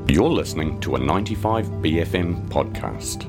You're listening to a 95BFM podcast.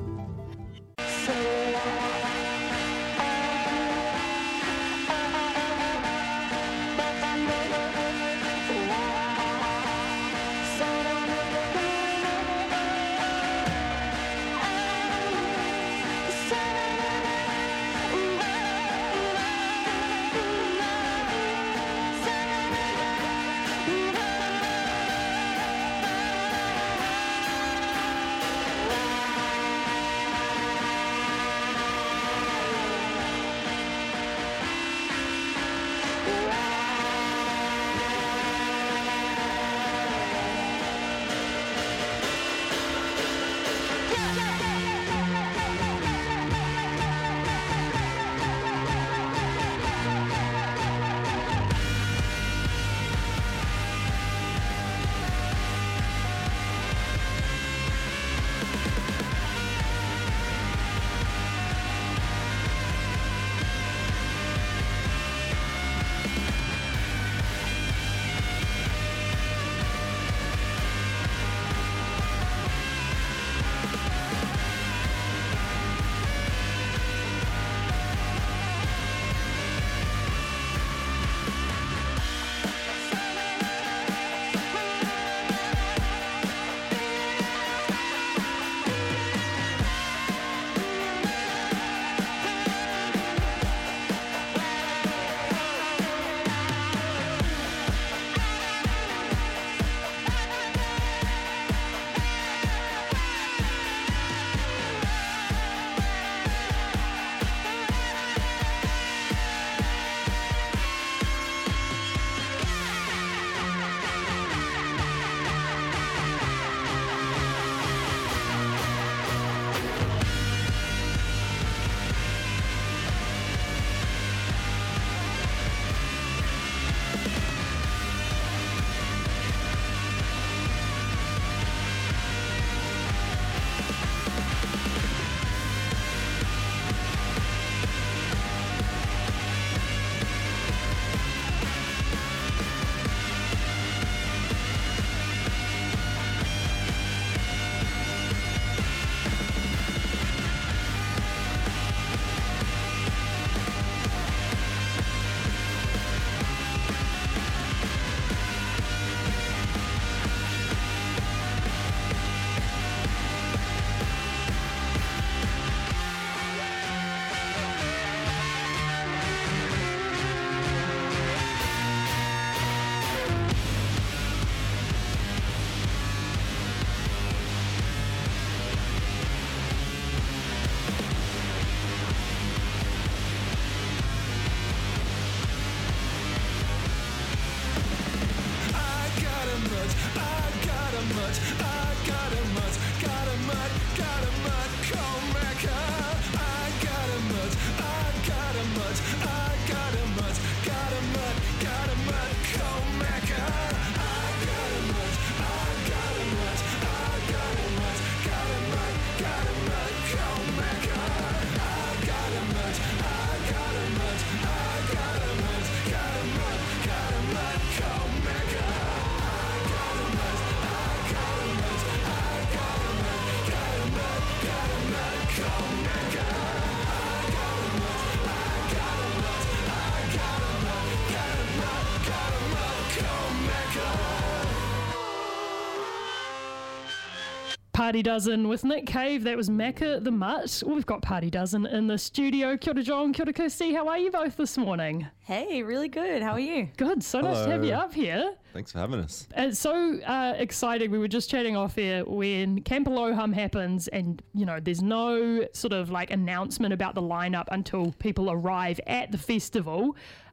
Party Dozen with Nick Cave. That was Macca the Mutt. We've got Party Dozen in the studio. Kia ora John, kia ora Kirsty. How are you both this morning? Hey, really good. How are you? Good. So nice to have you up here. Thanks for having us. It's so exciting. We were just chatting off air when Camp Aloham happens and, you know, there's no sort of like announcement about the lineup until people arrive at the festival.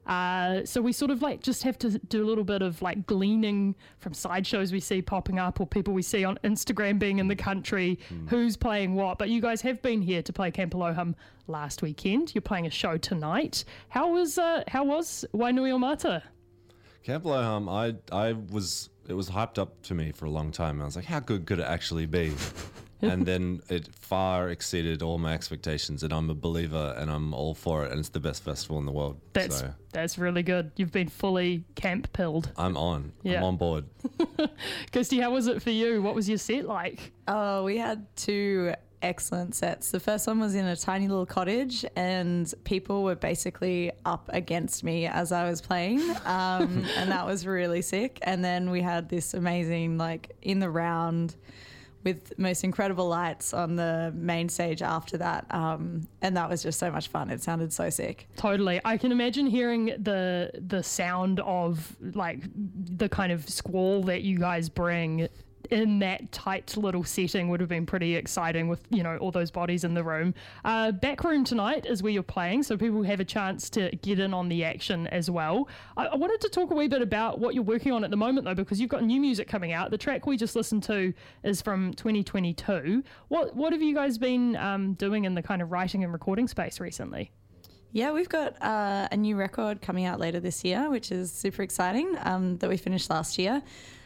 So we sort of like just have to do a little bit of like gleaning from sideshows we see popping up or people we see on Instagram being in the country, who's playing what. But you guys have been here to play Camp Aloham last weekend. You're playing a show tonight. How was Wainui o Mata? Camp Aloham, it was hyped up to me for a long time. I was like, how good could it actually be? And then it far exceeded all my expectations, and I'm a believer and I'm all for it, and it's the best festival in the world. That's really good. You've been fully camp pilled. I'm on. Yeah. I'm on board. Kirsty, how was it for you? What was your set like? Oh, we had two excellent sets. The first one was in a tiny little cottage, and people were basically up against me as I was playing, and that was really sick. And then we had this amazing, like, in the round with most incredible lights on the main stage after that, and that was just so much fun. It sounded so sick. Totally. I can imagine hearing the sound of, like, the kind of squall that you guys bring in that tight little setting would have been pretty exciting with, you know, all those bodies in the room. Backroom tonight is where you're playing, so people have a chance to get in on the action as well. I wanted to talk a wee bit about what you're working on at the moment, though, because you've got new music coming out. The track we just listened to is from 2022. What have you guys been doing in the kind of writing and recording space recently? Yeah, we've got a new record coming out later this year, which is super exciting, that we finished last year.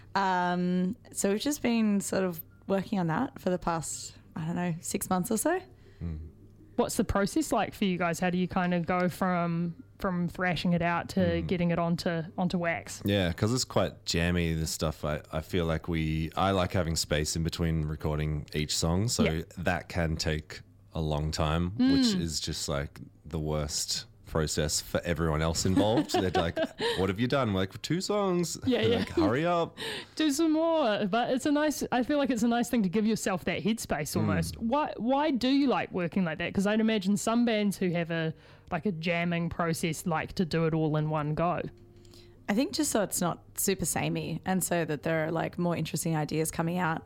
So we've just been sort of working on that for the past, 6 months or so. What's the process like for you guys? How do you kind of go from thrashing it out to getting it onto wax? Yeah, because it's quite jammy, this stuff. I feel like I like having space in between recording each song, so that can take a long time, which is just like the worst process for everyone else involved. They're like, what have you done? We're like, 2 songs. Yeah. Like, hurry up. Do some more. But I feel like it's a nice thing to give yourself that headspace almost. Why do you like working like that? Because I'd imagine some bands who have a jamming process like to do it all in one go. I think just so it's not super samey, and so that there are like more interesting ideas coming out.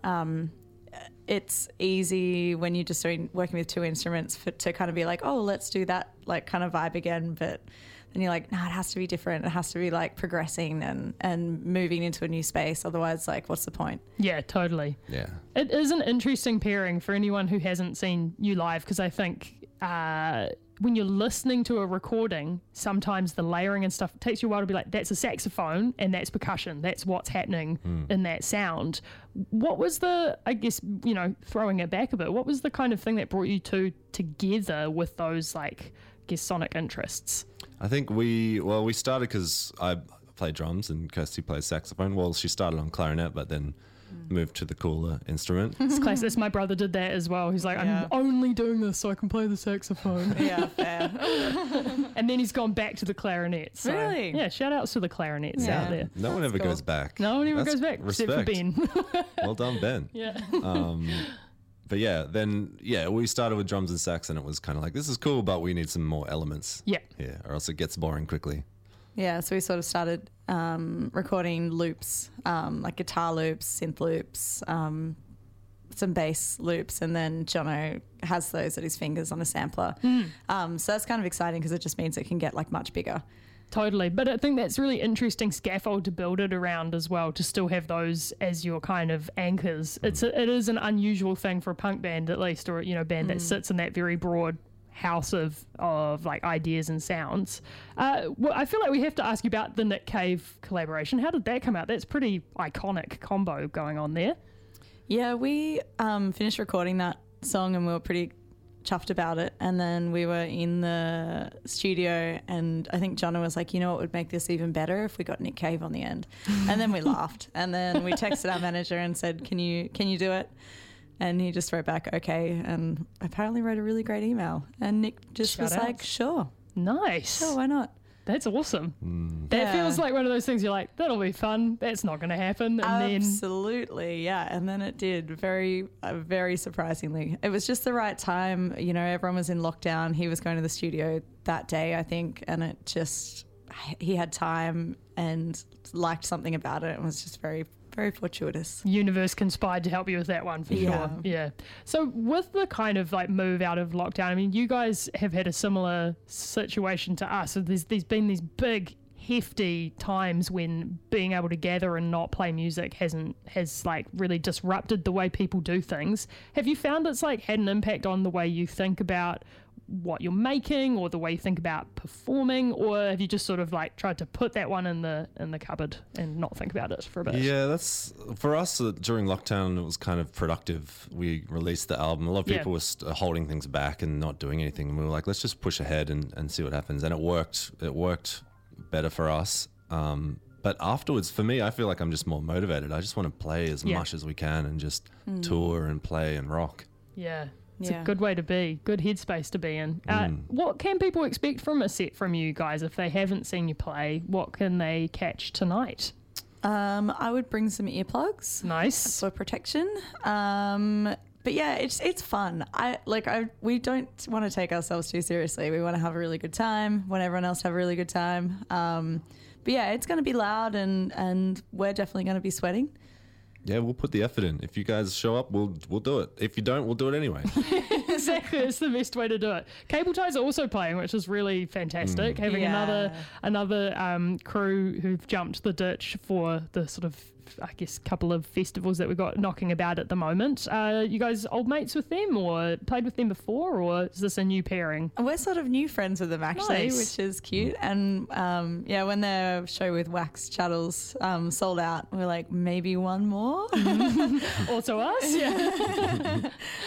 It's easy when you're just working with 2 instruments to kind of be like, oh, let's do that like kind of vibe again. But then you're like, no, it has to be different. It has to be like progressing and moving into a new space. Otherwise, like, what's the point? Yeah, totally. Yeah. It is an interesting pairing for anyone who hasn't seen you live, because I think when you're listening to a recording, sometimes the layering and stuff, it takes you a while to be like, that's a saxophone and that's percussion. That's what's happening in that sound. What was I guess, throwing it back a bit, what was the kind of thing that brought you two together with those, like, I guess, sonic interests? I think we started because I play drums and Kirsty plays saxophone. Well, she started on clarinet, but then moved to the cooler instrument. It's classic. My brother did that as well. He's like, I'm only doing this so I can play the saxophone. Yeah, fair. And then he's gone back to the clarinet. So, really? Yeah, shout outs to the clarinets out there. No one ever goes back. No one ever That's goes back, respect. except for Ben. Well done, Ben. Yeah. But we started with drums and sax, and it was kind of like, this is cool, but we need some more elements. Yeah. Yeah, or else it gets boring quickly. Yeah, so we sort of started recording loops, like guitar loops, synth loops, some bass loops, and then Jono has those at his fingers on a sampler. So that's kind of exciting because it just means it can get like much bigger. Totally. But I think that's really interesting scaffold to build it around as well, to still have those as your kind of anchors. It is an unusual thing for a punk band, at least, or, band that sits in that very broad house of like ideas and sounds. Well, I feel like we have to ask you about the Nick Cave collaboration. How did that come out? That's pretty iconic combo going on there. Yeah, we finished recording that song and we were pretty chuffed about it, and then we were in the studio and I think Jono was like, what would make this even better if we got Nick Cave on the end. And then we laughed, and then we texted our manager and said, can you do it? And he just wrote back, okay, and apparently wrote a really great email, and Nick just was like, sure, nice, sure, why not? That's awesome. That feels like one of those things you're like, that'll be fun. That's not going to happen. And Absolutely, yeah. And then it did, very, very surprisingly. It was just the right time. Everyone was in lockdown. He was going to the studio that day, I think, and he had time and liked something about it and was just very, very fortuitous. Universe conspired to help you with that one for sure. Yeah. So with the kind of like move out of lockdown, I mean, you guys have had a similar situation to us. So there's been these big, hefty times when being able to gather and not play music has like really disrupted the way people do things. Have you found it's like had an impact on the way you think about what you're making or the way you think about performing, or have you just sort of like tried to put that one in the cupboard and not think about it for a bit? Yeah, that's for us during lockdown. It was kind of productive. We released the album. A lot of people were holding things back and not doing anything. And we were like, let's just push ahead and see what happens. And it worked. It worked better for us. But afterwards, for me, I feel like I'm just more motivated. I just want to play as much as we can and just tour and play and rock. Yeah. It's a good way to be, good headspace to be in. What can people expect from a set from you guys if they haven't seen you play? What can they catch tonight? I would bring some earplugs. Nice. For protection. But yeah, it's fun. We don't want to take ourselves too seriously. We want to have a really good time. Want everyone else to have a really good time. But yeah, it's going to be loud and we're definitely going to be sweating. Yeah, we'll put the effort in. If you guys show up, we'll do it. If you don't, we'll do it anyway. Exactly, it's the best way to do it. Cable Tie's also playing, which is really fantastic. Having another crew who've jumped the ditch for the sort of, I guess, couple of festivals that we've got knocking about at the moment. You guys old mates with them or played with them before, or is this a new pairing? We're sort of new friends with them actually, which is cute. And when their show with Wax Chattels sold out, we're like, maybe one more. Also us, yeah.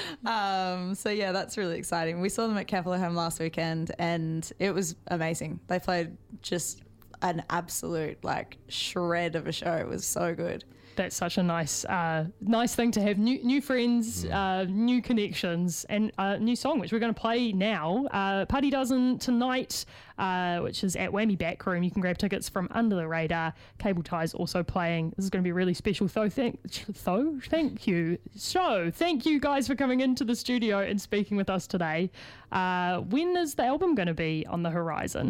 So yeah, that's really exciting. We saw them at Camp Loham last weekend and it was amazing. They played just an absolute like shred of a show. It was so good. That's such a nice thing to have new friends, new connections, and a new song, which we're going to play now. Party Dozen tonight, which is at Whammy Backroom. You can grab tickets from Under the Radar. Cable Tie's also playing. This is going to be really special. Thank you. So, thank you guys for coming into the studio and speaking with us today. When is the album going to be on the horizon?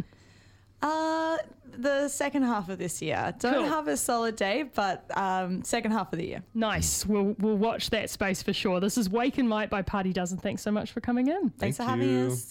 The second half of this year. Don't have a solid date, but second half of the year. Nice. We'll watch that space for sure. This is Wake and Might by Party Dozen. Thanks so much for coming in. Thanks for having us.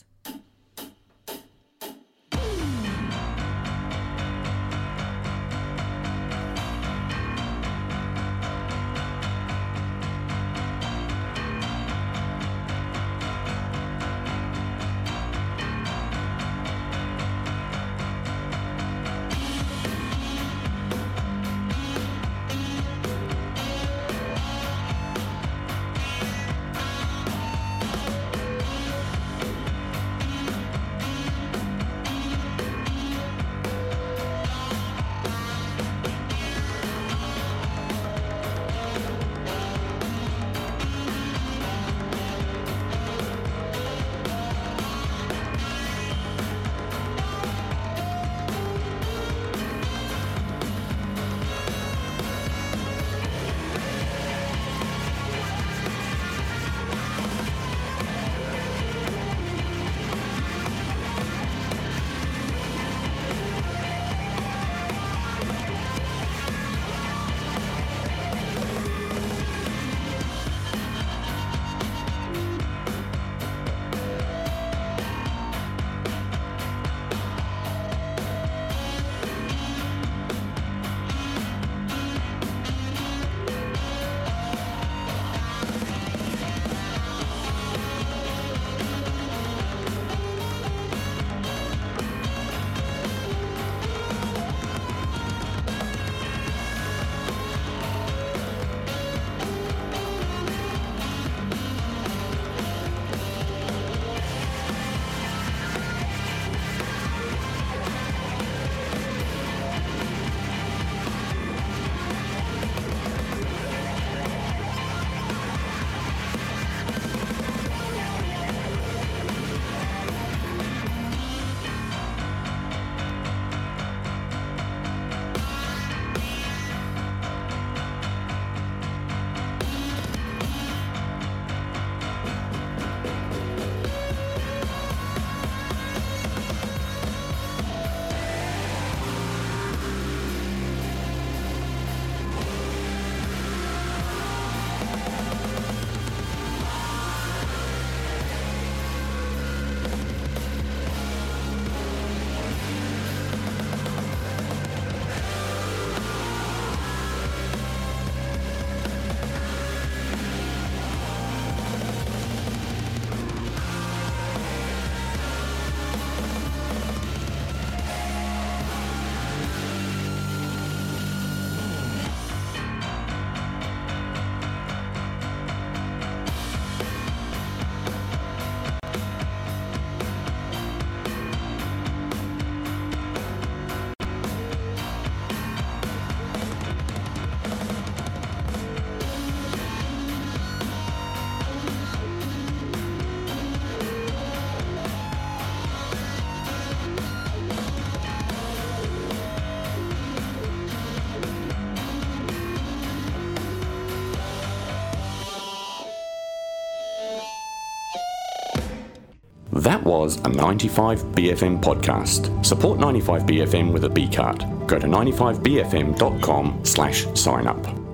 That was a 95BFM podcast. Support 95BFM with a B card. Go to 95BFM.com/sign up.